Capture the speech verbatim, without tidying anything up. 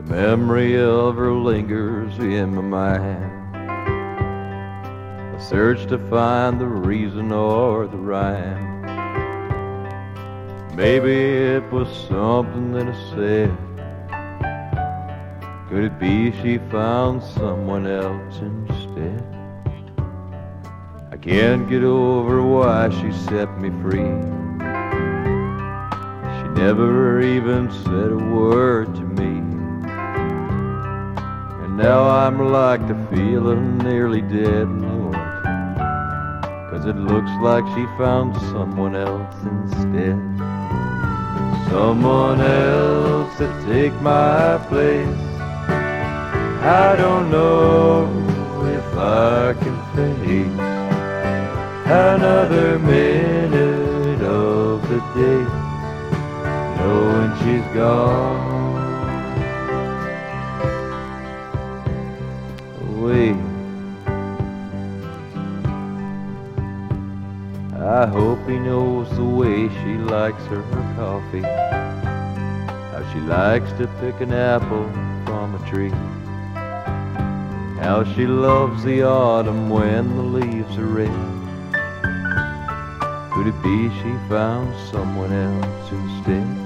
memory of her lingers in my mind. I search to find the reason or the rhyme. Maybe it was something that I said. Could it be she found someone else instead? I can't get over why she set me free. She never even said a word to me. And now I'm like the feeling nearly dead, Lord, 'cause it looks like she found someone else instead. Someone else to take my place. I don't know if I can face another minute of the day knowing she's gone away. I hope he knows the way she likes her coffee, how she likes to pick an apple from a tree, how she loves the autumn when the leaves are red. Could it be she found someone else instead?